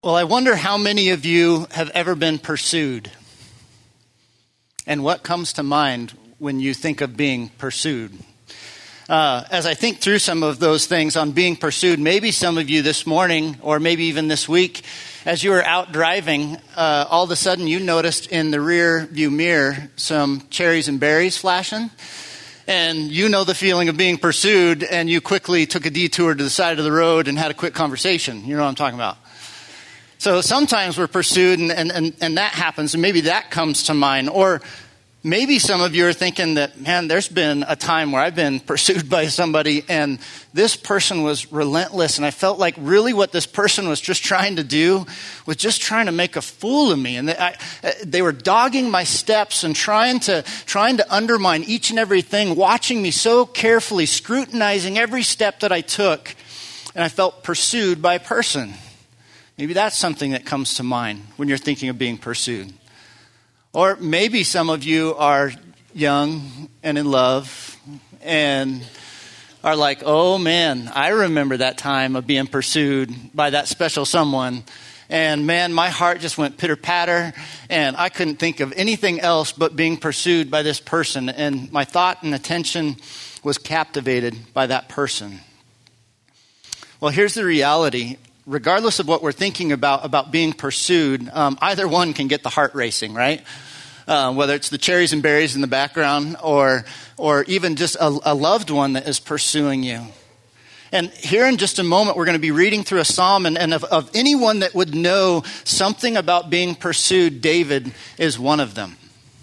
Well, I wonder how many of you have ever been pursued, and what comes to mind when you think of being pursued. As I think through some of those things on being pursued, maybe some of you this morning, or maybe even this week, as you were out driving, all of a sudden you noticed in the rear view mirror some cherries and berries flashing. And you know the feeling of being pursued, and you quickly took a detour to the side of the road and had a quick conversation. You know what I'm talking about. So sometimes we're pursued, and that happens, and maybe that comes to mind. Or maybe some of you are thinking that, man, there's been a time where I've been pursued by somebody, and this person was relentless, and I felt like really what this person was just trying to do was just trying to make a fool of me. And they were dogging my steps and trying to undermine each and everything, watching me so carefully, scrutinizing every step that I took, and I felt pursued by a person. Maybe that's something that comes to mind when you're thinking of being pursued. Or maybe some of you are young and in love and are like, oh man, I remember that time of being pursued by that special someone. And man, my heart just went pitter-patter, and I couldn't think of anything else but being pursued by this person. And my thought and attention was captivated by that person. Well, here's the reality. Regardless of what we're thinking about being pursued, either one can get the heart racing, right? Whether it's the cherries and berries in the background or even just a loved one that is pursuing you. And here in just a moment, we're going to be reading through a psalm, and of anyone that would know something about being pursued, David is one of them.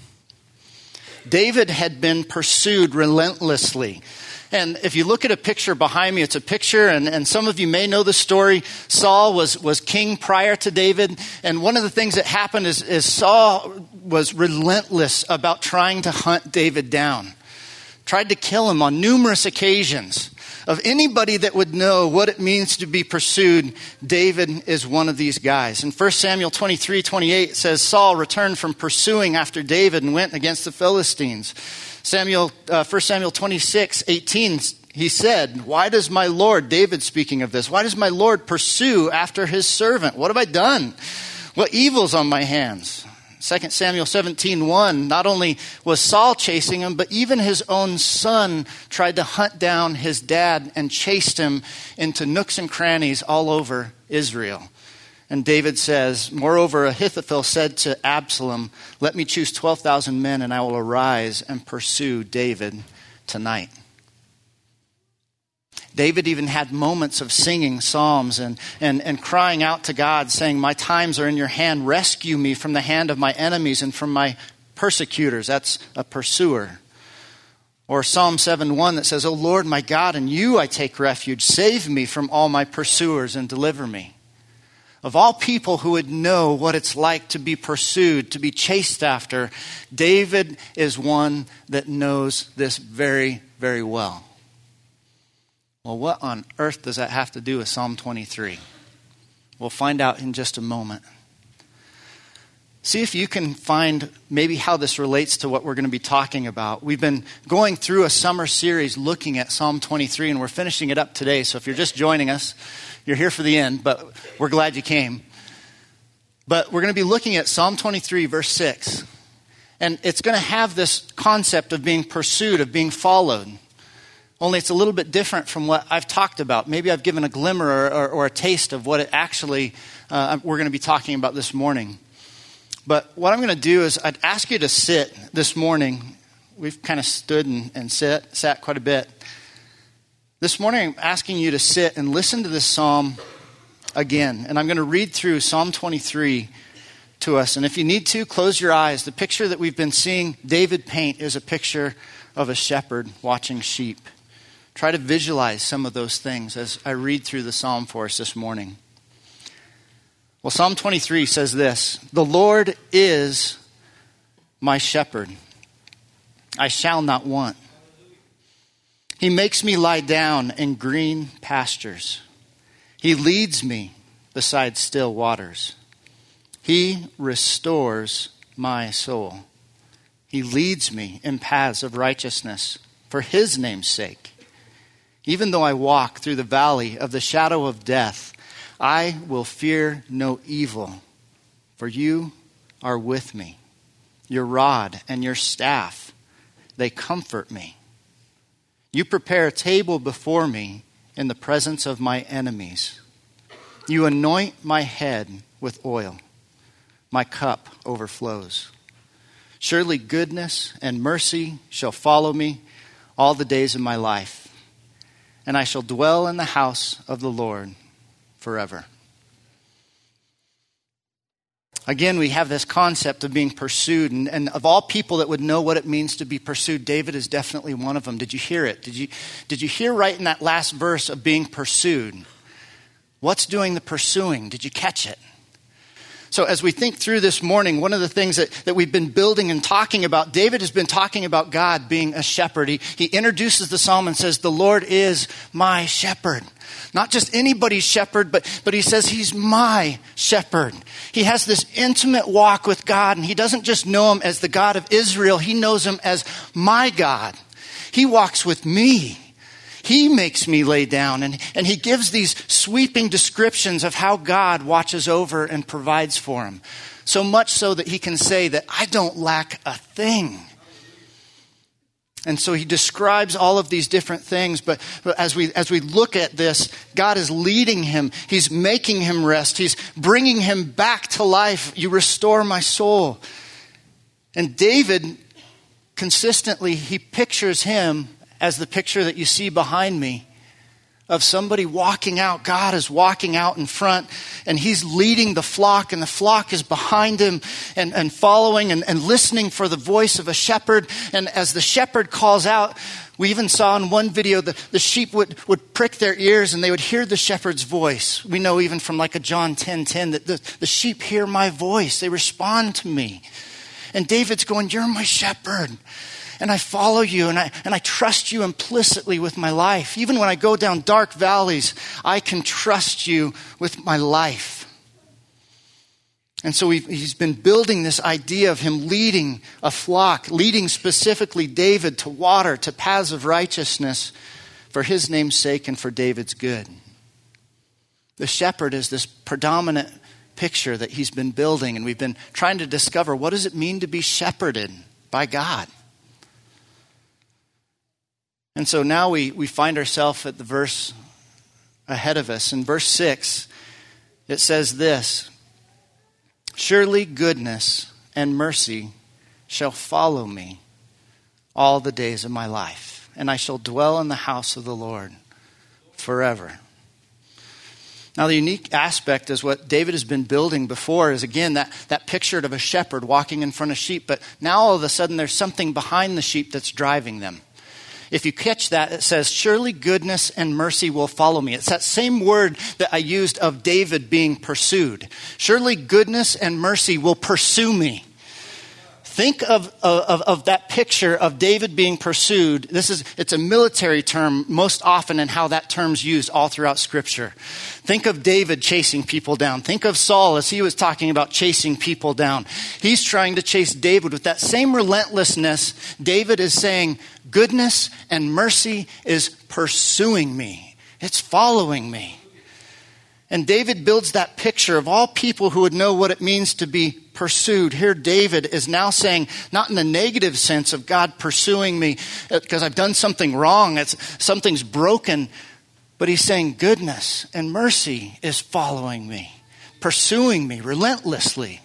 David had been pursued relentlessly. And if you look at a picture behind me, it's a picture, and some of you may know the story. Saul was king prior to David, and one of the things that happened is Saul was relentless about trying to hunt David down. Tried to kill him on numerous occasions. Of anybody that would know what it means to be pursued, David is one of these guys. In 1 Samuel 23:28 says, Saul returned from pursuing after David and went against the Philistines. 1 Samuel 26:18, he said, why does my Lord, David speaking of this, why does my Lord pursue after his servant? What have I done? What evil's on my hands? 2 Samuel 17:1, not only was Saul chasing him, but even his own son tried to hunt down his dad and chased him into nooks and crannies all over Israel. And David says, moreover, Ahithophel said to Absalom, let me choose 12,000 men and I will arise and pursue David tonight. David even had moments of singing psalms and crying out to God, saying, my times are in your hand. Rescue me from the hand of my enemies and from my persecutors. That's a pursuer. Or Psalm 7:1 that says, O Lord, my God, in you I take refuge. Save me from all my pursuers and deliver me. Of all people who would know what it's like to be pursued, to be chased after, David is one that knows this very, very well. Well, what on earth does that have to do with Psalm 23? We'll find out in just a moment. See if you can find maybe how this relates to what we're going to be talking about. We've been going through a summer series looking at Psalm 23, and we're finishing it up today. So if you're just joining us, you're here for the end, but we're glad you came. But we're going to be looking at Psalm 23, verse 6. And it's going to have this concept of being pursued, of being followed. Only it's a little bit different from what I've talked about. Maybe I've given a glimmer or a taste of what it actually we're going to be talking about this morning. But what I'm going to do is I'd ask you to sit this morning. We've kind of stood and sat quite a bit. This morning I'm asking you to sit and listen to this psalm again. And I'm going to read through Psalm 23 to us. And if you need to, close your eyes. The picture that we've been seeing David paint is a picture of a shepherd watching sheep. Try to visualize some of those things as I read through the psalm for us this morning. Well, Psalm 23 says this, the Lord is my shepherd. I shall not want. He makes me lie down in green pastures. He leads me beside still waters. He restores my soul. He leads me in paths of righteousness for his name's sake. Even though I walk through the valley of the shadow of death, I will fear no evil, for you are with me. Your rod and your staff, they comfort me. You prepare a table before me in the presence of my enemies. You anoint my head with oil. My cup overflows. Surely goodness and mercy shall follow me all the days of my life, and I shall dwell in the house of the Lord forever. Again, we have this concept of being pursued, and of all people that would know what it means to be pursued, David is definitely one of them. Did you hear it? Did you hear right in that last verse of being pursued? What's doing the pursuing? Did you catch it? So as we think through this morning, one of the things that we've been building and talking about, David has been talking about God being a shepherd. He introduces the psalm and says, the Lord is my shepherd. Not just anybody's shepherd, but he says he's my shepherd. He has this intimate walk with God, and he doesn't just know him as the God of Israel. He knows him as my God. He walks with me. He makes me lay down, and he gives these sweeping descriptions of how God watches over and provides for him. So much so that he can say that I don't lack a thing. And so he describes all of these different things, but as we look at this, God is leading him. He's making him rest. He's bringing him back to life. You restore my soul. And David, consistently, he pictures him as the picture that you see behind me of somebody walking out. God is walking out in front, and he's leading the flock, and the flock is behind him and following and listening for the voice of a shepherd. And as the shepherd calls out, we even saw in one video the sheep would prick their ears and they would hear the shepherd's voice. We know even from like a John 10:10 that the sheep hear my voice. They respond to me. And David's going, you're my shepherd. And I follow you, and I trust you implicitly with my life. Even when I go down dark valleys, I can trust you with my life. And so he's been building this idea of him leading a flock, leading specifically David to water, to paths of righteousness for his name's sake and for David's good. The shepherd is this predominant picture that he's been building, and we've been trying to discover, what does it mean to be shepherded by God? And so now we find ourselves at the verse ahead of us. In verse 6, it says this: surely goodness and mercy shall follow me all the days of my life, and I shall dwell in the house of the Lord forever. Now, the unique aspect is what David has been building before is, again, that picture of a shepherd walking in front of sheep. But now all of a sudden there's something behind the sheep that's driving them. If you catch that, it says, surely goodness and mercy will follow me. It's that same word that I used of David being pursued. Surely goodness and mercy will pursue me. Think of that picture of David being pursued. It's a military term most often, and how that term's used all throughout Scripture. Think of David chasing people down. Think of Saul as he was talking about chasing people down. He's trying to chase David with that same relentlessness. David is saying, goodness and mercy is pursuing me. It's following me. And David builds that picture of all people who would know what it means to be pursued. Here David is now saying, not in the negative sense of God pursuing me because I've done something wrong, something's broken, but he's saying goodness and mercy is following me, pursuing me relentlessly.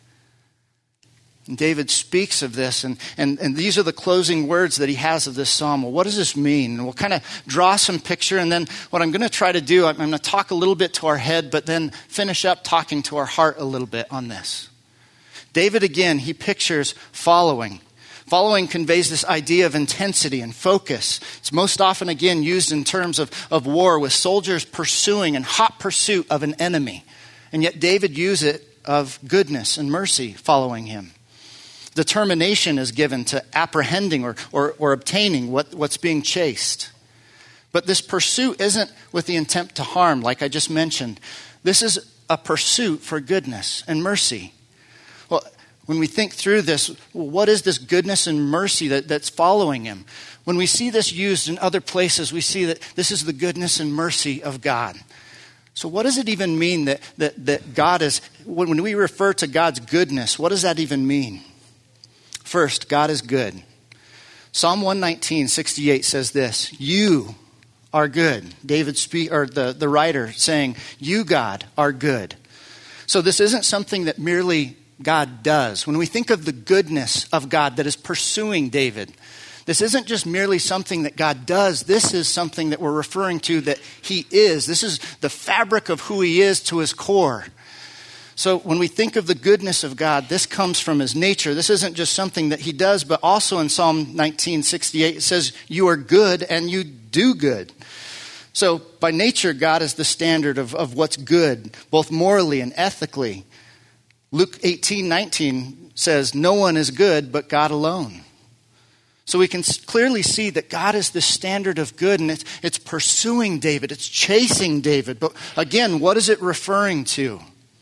And David speaks of this, and these are the closing words that he has of this psalm. Well, what does this mean? And we'll kind of draw some picture, and then what I'm going to try to do, I'm going to talk a little bit to our head, but then finish up talking to our heart a little bit on this. David, again, he pictures following. Following conveys this idea of intensity and focus. It's most often, again, used in terms of war, with soldiers pursuing in hot pursuit of an enemy. And yet David used it of goodness and mercy following him. Determination is given to apprehending or obtaining what's being chased. But this pursuit isn't with the intent to harm, like I just mentioned. This is a pursuit for goodness and mercy. Well, when we think through this, what is this goodness and mercy that's following him? When we see this used in other places, we see that this is the goodness and mercy of God. So what does it even mean that God is, when we refer to God's goodness, what does that even mean? First, God is good. Psalm 119:68 says this, you are good. The writer saying, you, God, are good. So this isn't something that merely God does. When we think of the goodness of God that is pursuing David, this isn't just merely something that God does. This is something that we're referring to that he is. This is the fabric of who he is to his core. So when we think of the goodness of God, this comes from his nature. This isn't just something that he does, but also in Psalm 19:68, it says, you are good and you do good. So by nature, God is the standard of what's good, both morally and ethically. Luke 18:19 says, no one is good but God alone. So we can clearly see that God is the standard of good, and it's pursuing David. It's chasing David. But again, what is it referring to?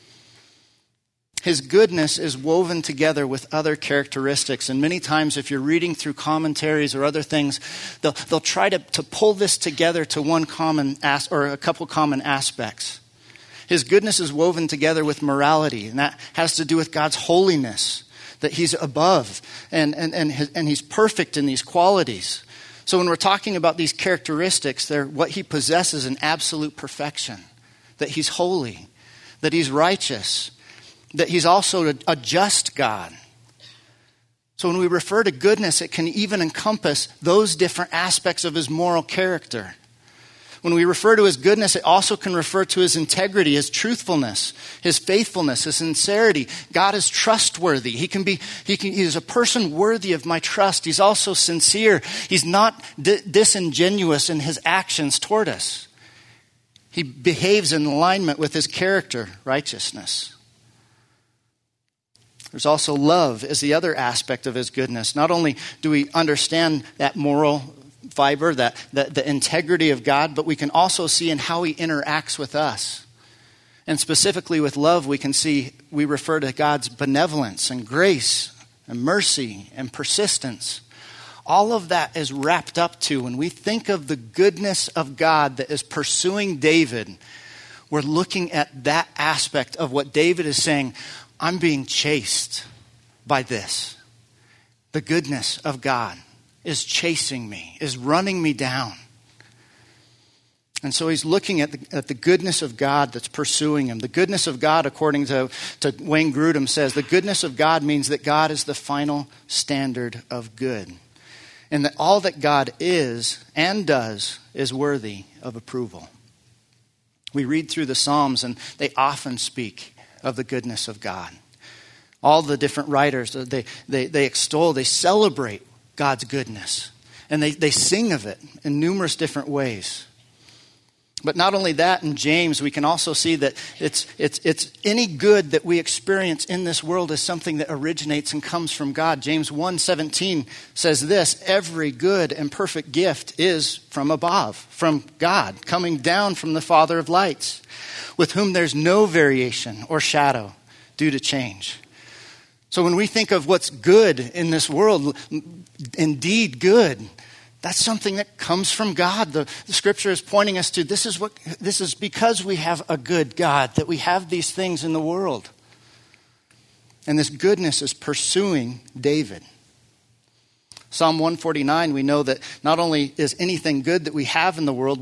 His goodness is woven together with other characteristics. And many times if you're reading through commentaries or other things, they'll try to pull this together to one common or a couple common aspects. His goodness is woven together with morality, and that has to do with God's holiness, that he's above and he's perfect in these qualities. So when we're talking about these characteristics, they're what he possesses in absolute perfection, that he's holy, that he's righteous, that he's also a just God. So when we refer to goodness, it can even encompass those different aspects of his moral character. When we refer to his goodness, it also can refer to his integrity, his truthfulness, his faithfulness, his sincerity. God is trustworthy. He's a person worthy of my trust. He's also sincere. He's not disingenuous in his actions toward us. He behaves in alignment with his character, righteousness. There's also love as the other aspect of his goodness. Not only do we understand that moral fiber, the integrity of God, but we can also see in how he interacts with us. And specifically with love, we refer to God's benevolence and grace and mercy and persistence. All of that is wrapped up to when we think of the goodness of God that is pursuing David, we're looking at that aspect of what David is saying, I'm being chased by this. The goodness of God is chasing me, is running me down. And so he's looking at the goodness of God that's pursuing him. The goodness of God, according to Wayne Grudem, says the goodness of God means that God is the final standard of good. And that all that God is and does is worthy of approval. We read through the Psalms and they often speak of the goodness of God. All the different writers, they extol, they celebrate God's goodness. And they sing of it in numerous different ways. But not only that, in James, we can also see that it's any good that we experience in this world is something that originates and comes from God. James 1:17 says this, every good and perfect gift is from above, from God, coming down from the Father of lights, with whom there's no variation or shadow due to change. So when we think of what's good in this world, indeed good, that's something that comes from God. The scripture is pointing us to this is because we have a good God that we have these things in the world. And this goodness is pursuing David. Psalm 149, we know that not only is anything good that we have in the world,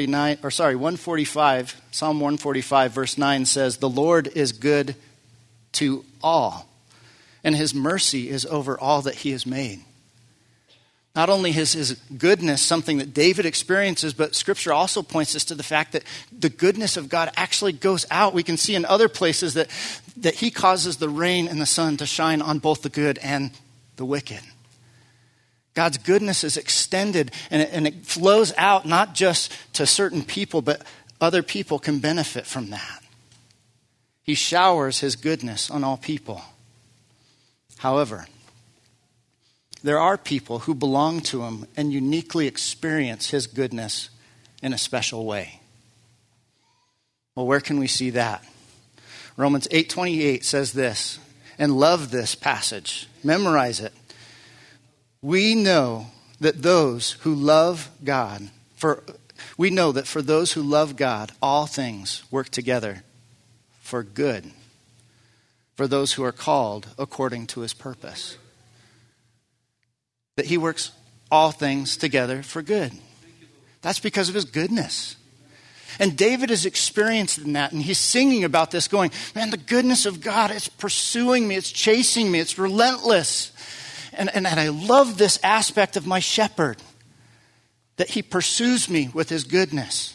145, Psalm 145 verse 9 says, the Lord is good to all, and his mercy is over all that he has made. Not only is his goodness something that David experiences, but Scripture also points us to the fact that the goodness of God actually goes out. We can see in other places that he causes the rain and the sun to shine on both the good and the wicked. God's goodness is extended and it flows out not just to certain people, but other people can benefit from that. He showers his goodness on all people. However, there are people who belong to him and uniquely experience his goodness in a special way. Well, where can we see that? Romans 8:28 says this, and love this passage. Memorize it. We know that those who love God, for We know that for those who love God, all things work together for good, for those who are called according to his purpose. That he works all things together for good. That's because of his goodness. And David is experiencing that, and he's singing about this going, man, the goodness of God, it's pursuing me, it's chasing me, it's relentless. And I love this aspect of my shepherd, that he pursues me with his goodness.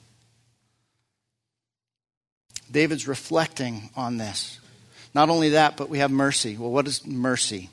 David's reflecting on this. Not only that, but we have mercy. Well, what is mercy?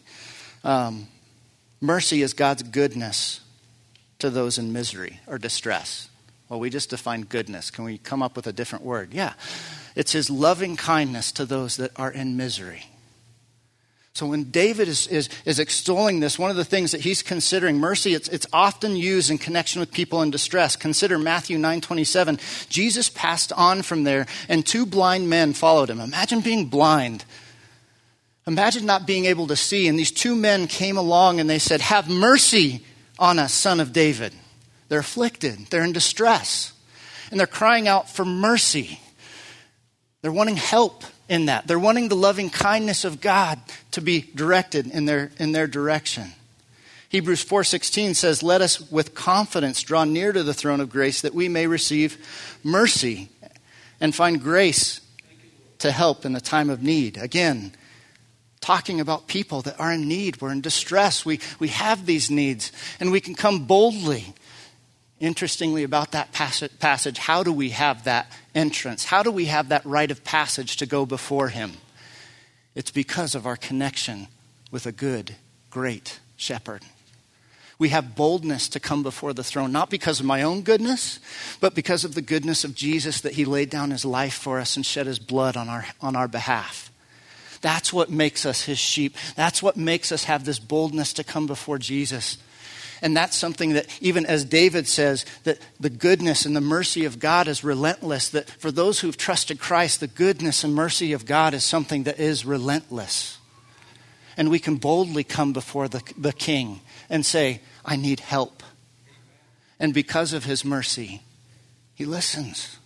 Mercy is God's goodness to those in misery or distress. Well, we just defined goodness. Can we come up with a different word? Yeah. It's his loving kindness to those that are in misery. So when David is extolling this, one of the things that he's considering, mercy, it's often used in connection with people in distress. Consider Matthew 9:27. Jesus passed on from there, and 2 blind men followed him. Imagine being blind. Imagine not being able to see. And these 2 men came along and they said, have mercy on us, son of David. They're afflicted. They're in distress. And they're crying out for mercy. They're wanting help in that. They're wanting the loving kindness of God to be directed in their direction. Hebrews 4:16 says, let us with confidence draw near to the throne of grace that we may receive mercy and find grace to help in the time of need. Again, talking about people that are in need. We're in distress. We have these needs, and we can come boldly. Interestingly about that passage, how do we have that entrance? How do we have that rite of passage to go before him? It's because of our connection with a good, great shepherd. We have boldness to come before the throne, not because of my own goodness, but because of the goodness of Jesus, that he laid down his life for us and shed his blood on our behalf. That's what makes us his sheep. That's what makes us have this boldness to come before Jesus. And that's something that, even as David says, that the goodness and the mercy of God is relentless. That for those who've trusted Christ, the goodness and mercy of God is something that is relentless. And we can boldly come before the King and say, I need help. And because of his mercy, he listens.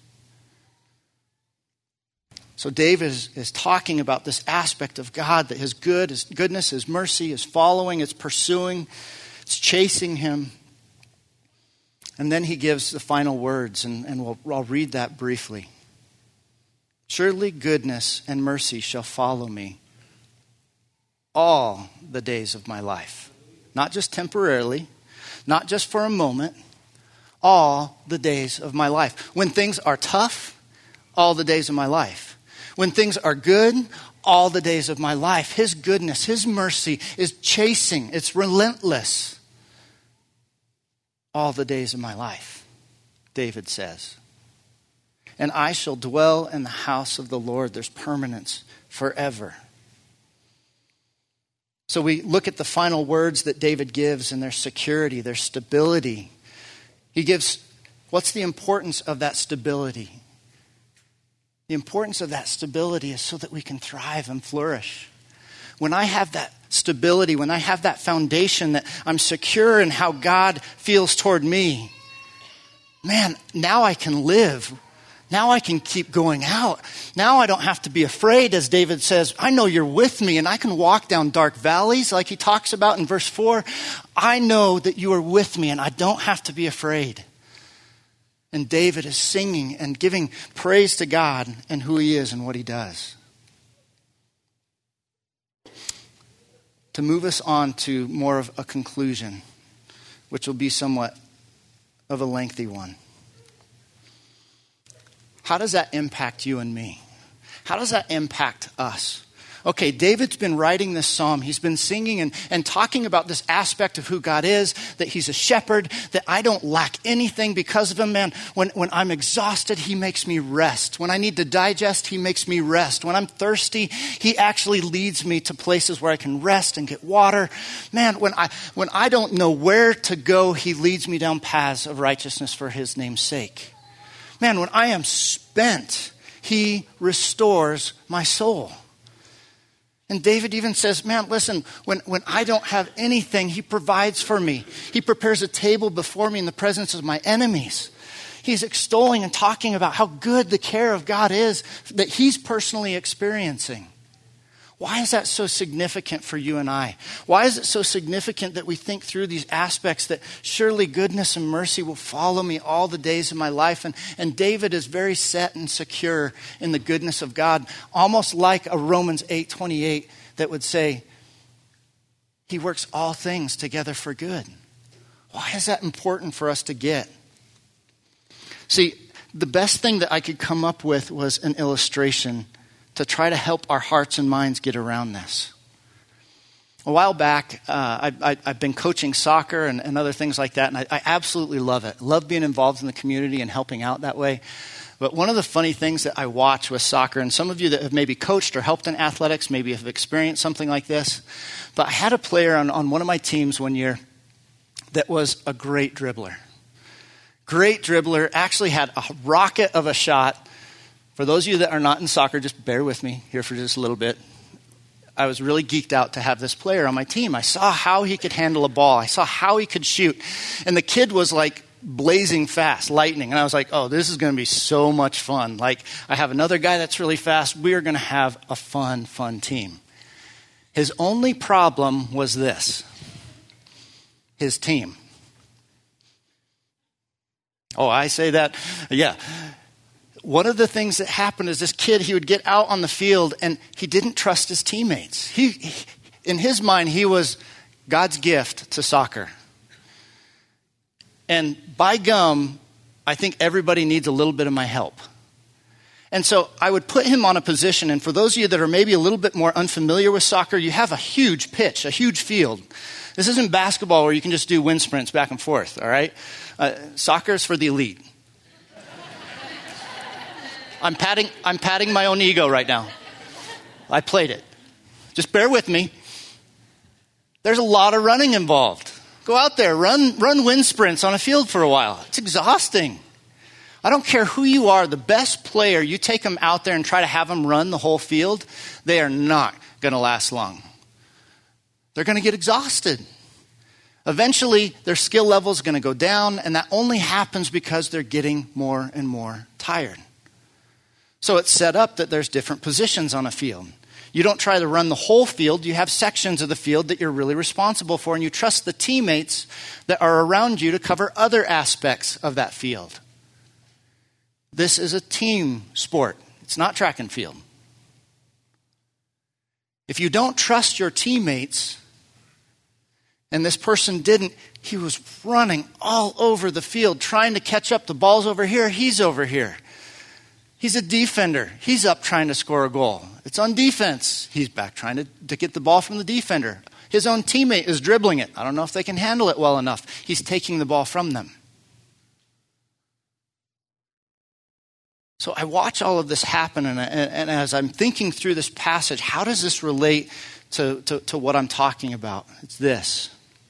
So David is talking about this aspect of God, that his goodness, his mercy, his following, his pursuing, it's chasing him. And then he gives the final words, and I'll read that briefly. Surely goodness and mercy shall follow me all the days of my life. Not just temporarily, not just for a moment, all the days of my life. When things are tough, all the days of my life. When things are good, all the days of my life. His goodness, his mercy is chasing. It's relentless. All the days of my life, David says. And I shall dwell in the house of the Lord. There's permanence forever. So we look at the final words that David gives and their security, their stability. He gives, what's the importance of that stability? The importance of that stability is so that we can thrive and flourish. When I have that stability, when I have that foundation that I'm secure in how God feels toward me, man, now I can live. Now I can keep going out. Now I don't have to be afraid, as David says. I know you're with me, and I can walk down dark valleys like he talks about in verse 4. I know that you are with me, and I don't have to be afraid. And David is singing and giving praise to God and who he is and what he does. To move us on to more of a conclusion, which will be somewhat of a lengthy one. How does that impact you and me? How does that impact us? Okay, David's been writing this psalm. He's been singing and talking about this aspect of who God is, that he's a shepherd, that I don't lack anything because of him. Man, when I'm exhausted, he makes me rest. When I need to digest, he makes me rest. When I'm thirsty, he actually leads me to places where I can rest and get water. Man, when I don't know where to go, he leads me down paths of righteousness for his name's sake. Man, when I am spent, he restores my soul. And David even says, man, listen, when I don't have anything, he provides for me. He prepares a table before me in the presence of my enemies. he's extolling and talking about how good the care of God is that he's personally experiencing. Why is that so significant for you and I? Why is it so significant that we think through these aspects that surely goodness and mercy will follow me all the days of my life? And David is very set and secure in the goodness of God, almost like a Romans 8:28 that would say, he works all things together for good. Why is that important for us to get? See, the best thing that I could come up with was an illustration to try to help our hearts and minds get around this. A while back, I've been coaching soccer and other things like that, and I absolutely love it. Love being involved in the community and helping out that way. But one of the funny things that I watch with soccer, and some of you that have maybe coached or helped in athletics maybe have experienced something like this, but I had a player on one of my teams one year that was a great dribbler. Great dribbler, actually had a rocket of a shot. For those of you that are not in soccer, just bear with me here for just a little bit. I was really geeked out to have this player on my team. I saw how he could handle a ball. I saw how he could shoot. And the kid was like blazing fast, lightning. And I was like, oh, this is going to be so much fun. Like, I have another guy that's really fast. We are going to have a fun team. His only problem was this: his team. Oh, I say that? Yeah. One of the things that happened is this kid, he would get out on the field and he didn't trust his teammates. He in his mind, he was God's gift to soccer. And by gum, I think everybody needs a little bit of my help. And so I would put him on a position, and for those of you that are maybe a little bit more unfamiliar with soccer, you have a huge pitch, a huge field. This isn't basketball where you can just do wind sprints back and forth, all right? Soccer is for the elite. I'm patting my own ego right now. I played it. Just bear with me. There's a lot of running involved. Go out there, run wind sprints on a field for a while. It's exhausting. I don't care who you are, the best player, you take them out there and try to have them run the whole field, they are not going to last long. They're going to get exhausted. Eventually, their skill level is going to go down, and that only happens because they're getting more and more tired. So it's set up that there's different positions on a field. You don't try to run the whole field. You have sections of the field that you're really responsible for, and you trust the teammates that are around you to cover other aspects of that field. This is a team sport. It's not track and field. If you don't trust your teammates, and this person didn't, he was running all over the field trying to catch up. The ball's over here, he's over here. He's a defender. He's up trying to score a goal. It's on defense. He's back trying to get the ball from the defender. His own teammate is dribbling it. I don't know if they can handle it well enough. He's taking the ball from them. So I watch all of this happen, and as I'm thinking through this passage, how does this relate to what I'm talking about? It's this.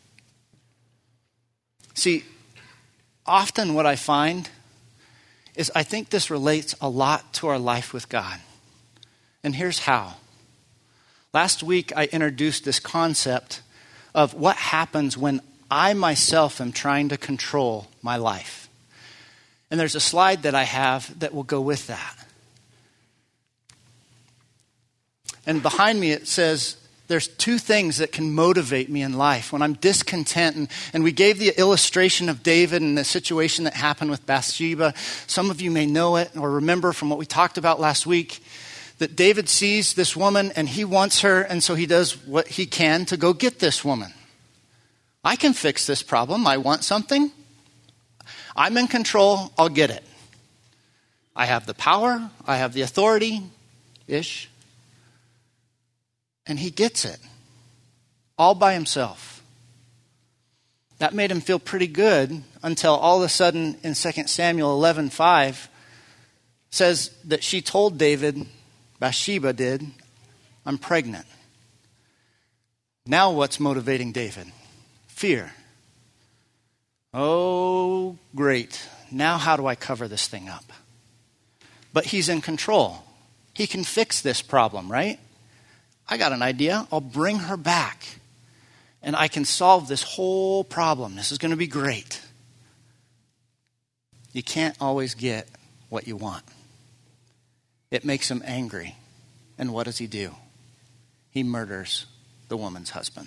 See, often what I find is I think this relates a lot to our life with God. And here's how. Last week, I introduced this concept of what happens when I myself am trying to control my life. And there's a slide that I have that will go with that. And behind me it says, there's two things that can motivate me in life when I'm discontent. And we gave the illustration of David and the situation that happened with Bathsheba. Some of you may know it or remember from what we talked about last week, that David sees this woman and he wants her, and so he does what he can to go get this woman. I can fix this problem. I want something. I'm in control. I'll get it. I have the power. I have the authority-ish. And he gets it all by himself. That made him feel pretty good until all of a sudden in 2 Samuel 11:5 says that she told David, Bathsheba did, I'm pregnant. Now what's motivating David? Fear. Oh, great. Now how do I cover this thing up? But he's in control. He can fix this problem, right? I got an idea. I'll bring her back. And I can solve this whole problem. This is going to be great. You can't always get what you want. It makes him angry. And what does he do? He murders the woman's husband.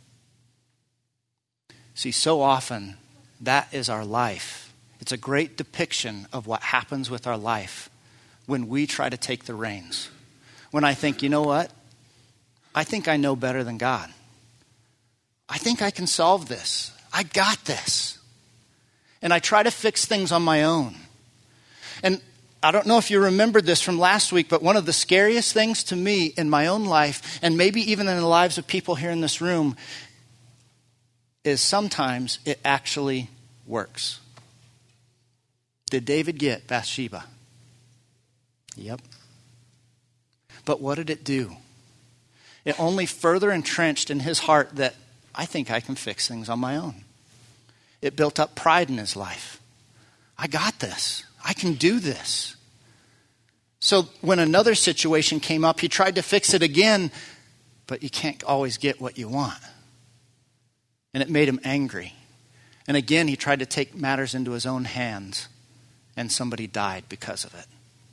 See, so often that is our life. It's a great depiction of what happens with our life when we try to take the reins. When I think, you know what? I think I know better than God. I think I can solve this. I got this. And I try to fix things on my own. And I don't know if you remembered this from last week, but one of the scariest things to me in my own life, and maybe even in the lives of people here in this room, is sometimes it actually works. Did David get Bathsheba? Yep. But what did it do? It only further entrenched in his heart that I think I can fix things on my own. It built up pride in his life. I got this. I can do this. So when another situation came up, he tried to fix it again, but you can't always get what you want. And it made him angry. And again, he tried to take matters into his own hands, and somebody died because of it.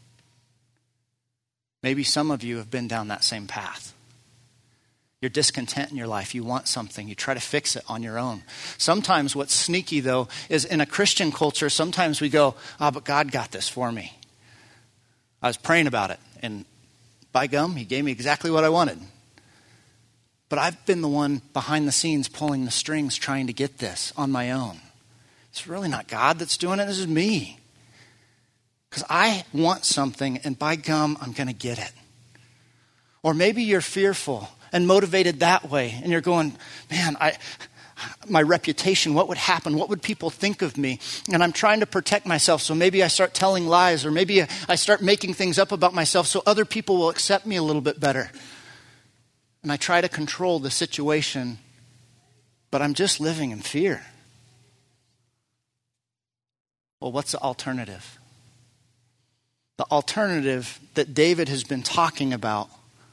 Maybe some of you have been down that same path. You're discontent in your life. You want something. You try to fix it on your own. Sometimes what's sneaky, though, is in a Christian culture, sometimes we go, but God got this for me. I was praying about it, and by gum, he gave me exactly what I wanted. But I've been the one behind the scenes pulling the strings trying to get this on my own. It's really not God that's doing it. This is me. Because I want something, and by gum, I'm going to get it. Or maybe you're fearful and motivated that way, and you're going, man, my reputation, what would happen? What would people think of me? And I'm trying to protect myself, so maybe I start telling lies, or maybe I start making things up about myself so other people will accept me a little bit better. And I try to control the situation, but I'm just living in fear. Well, what's the alternative? The alternative that David has been talking about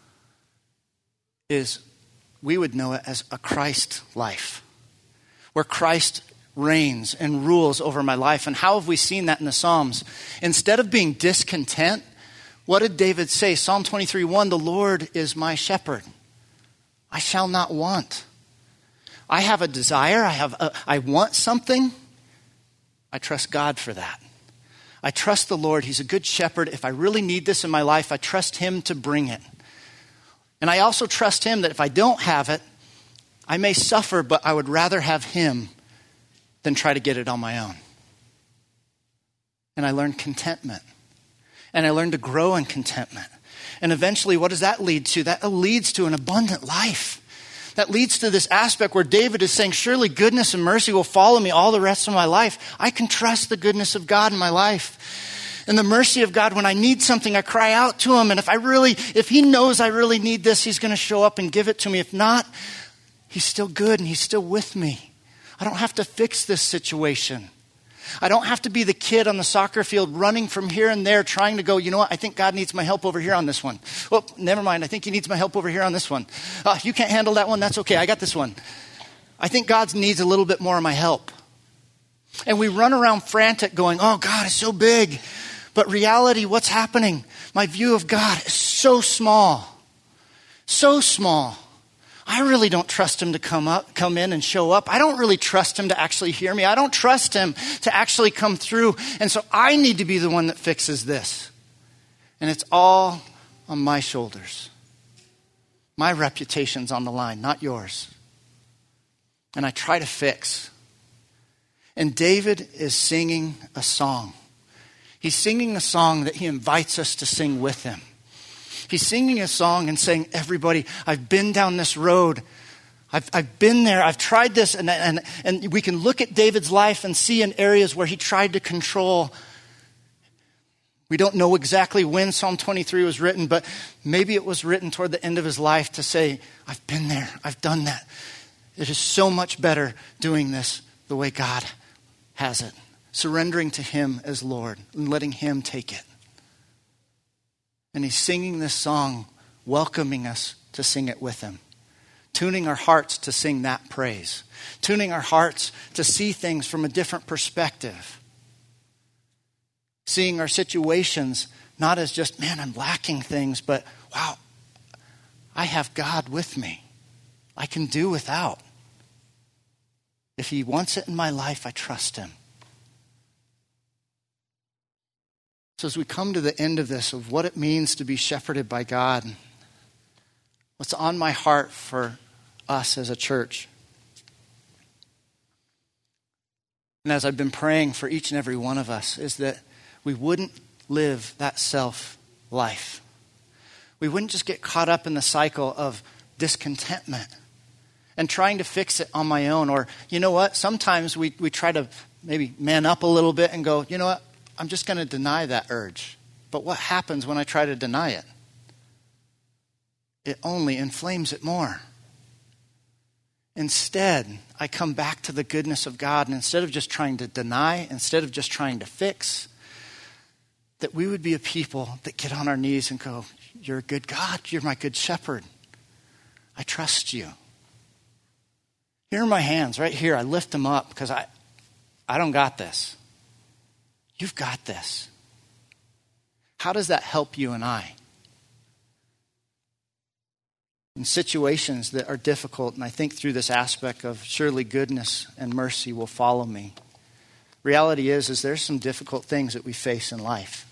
is, we would know it as a Christ life, where Christ reigns and rules over my life. And how have we seen that in the Psalms? Instead of being discontent, what did David say? Psalm 23:1, the Lord is my shepherd. I shall not want. I have a desire. I want something. I trust God for that. I trust the Lord. He's a good shepherd. If I really need this in my life, I trust him to bring it. And I also trust him that if I don't have it, I may suffer, but I would rather have him than try to get it on my own. And I learned contentment. And I learned to grow in contentment. And eventually, what does that lead to? That leads to an abundant life. That leads to this aspect where David is saying, surely goodness and mercy will follow me all the rest of my life. I can trust the goodness of God in my life. And the mercy of God, when I need something, I cry out to him. And if he knows I really need this, he's going to show up and give it to me. If not, he's still good and he's still with me. I don't have to fix this situation. I don't have to be the kid on the soccer field running from here and there trying to go, you know what, I think God needs my help over here on this one. Well, never mind, I think he needs my help over here on this one. You can't handle that one, that's okay, I got this one. I think God needs a little bit more of my help. And we run around frantic going, oh, God is so big. But reality, what's happening? My view of God is so small. So small. I really don't trust him to come in and show up. I don't really trust him to actually hear me. I don't trust him to actually come through. And so I need to be the one that fixes this. And it's all on my shoulders. My reputation's on the line, not yours. And I try to fix. And David is singing a song. He's singing a song that he invites us to sing with him. He's singing a song and saying, everybody, I've been down this road. I've been there. I've tried this. And we can look at David's life and see in areas where he tried to control. We don't know exactly when Psalm 23 was written, but maybe it was written toward the end of his life to say, I've been there. I've done that. It is so much better doing this the way God has it. Surrendering to him as Lord and letting him take it. And he's singing this song, welcoming us to sing it with him. Tuning our hearts to sing that praise. Tuning our hearts to see things from a different perspective. Seeing our situations not as just, man, I'm lacking things, but wow, I have God with me. I can do without. If he wants it in my life, I trust him. So as we come to the end of this, of what it means to be shepherded by God, what's on my heart for us as a church, and as I've been praying for each and every one of us, is that we wouldn't live that self life. We wouldn't just get caught up in the cycle of discontentment and trying to fix it on my own. Or, you know what, sometimes we try to maybe man up a little bit and go, you know what, I'm just going to deny that urge. But what happens when I try to deny it? It only inflames it more. Instead, I come back to the goodness of God, and instead of just trying to deny, instead of just trying to fix, that we would be a people that get on our knees and go, you're a good God, you're my good shepherd. I trust you. Here are my hands right here. I lift them up because I don't got this. You've got this. How does that help you and I? In situations that are difficult, and I think through this aspect of surely goodness and mercy will follow me. Reality is there's some difficult things that we face in life.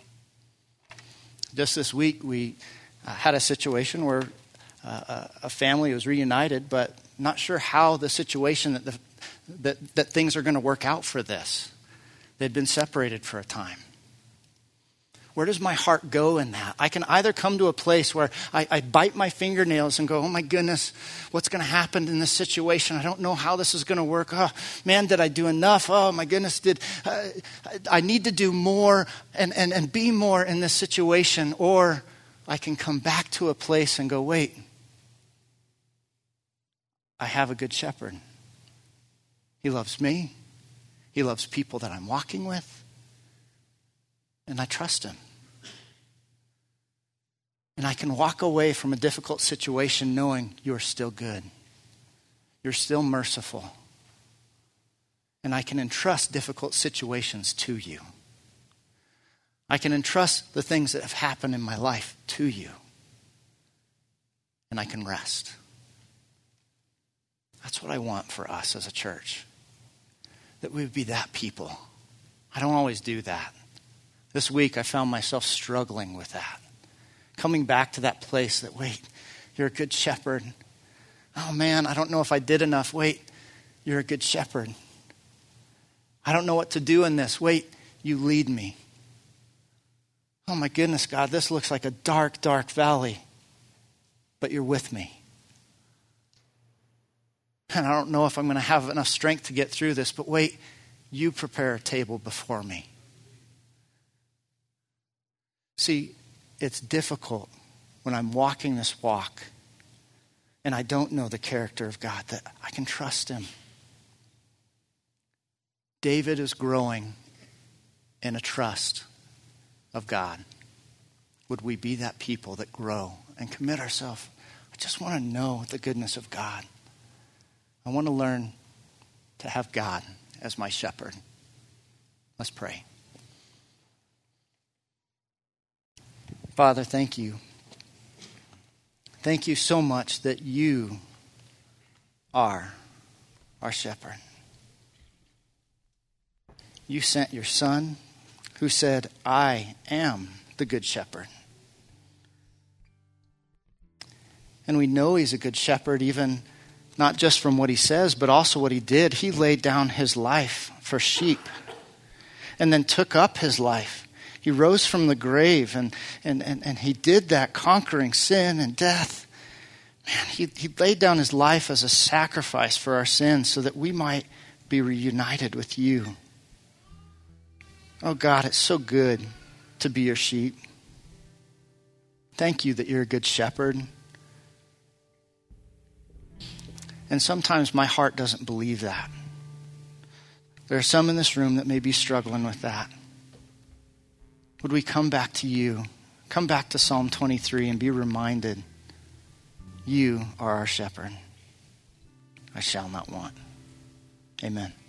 Just this week, we had a situation where a family was reunited, but not sure how the situation that things are going to work out for this. They'd been separated for a time. Where does my heart go in that? I can either come to a place where I bite my fingernails and go, oh my goodness, what's going to happen in this situation? I don't know how this is going to work. Oh man, did I do enough? Oh my goodness, I need to do more and be more in this situation. Or I can come back to a place and go, wait, I have a good shepherd. He loves me. He loves people that I'm walking with. And I trust him. And I can walk away from a difficult situation knowing you're still good. You're still merciful. And I can entrust difficult situations to you. I can entrust the things that have happened in my life to you. And I can rest. That's what I want for us as a church. That we would be that people. I don't always do that. This week I found myself struggling with that. Coming back to that place that, wait, you're a good shepherd. Oh man, I don't know if I did enough. Wait, you're a good shepherd. I don't know what to do in this. Wait, you lead me. Oh my goodness, God, this looks like a dark, dark valley. But you're with me. And I don't know if I'm going to have enough strength to get through this, but wait, you prepare a table before me. See, it's difficult when I'm walking this walk and I don't know the character of God, that I can trust him. David is growing in a trust of God. Would we be that people that grow and commit ourselves? I just want to know the goodness of God. I want to learn to have God as my shepherd. Let's pray. Father, thank you. Thank you so much that you are our shepherd. You sent your son who said, I am the good shepherd. And we know he's a good shepherd, even not just from what he says, but also what he did. He laid down his life for sheep and then took up his life. He rose from the grave and he did that, conquering sin and death. Man, he laid down his life as a sacrifice for our sins so that we might be reunited with you. Oh God, it's so good to be your sheep. Thank you that you're a good shepherd. And sometimes my heart doesn't believe that. There are some in this room that may be struggling with that. Would we come back to you? Come back to Psalm 23 and be reminded, you are our shepherd. I shall not want. Amen.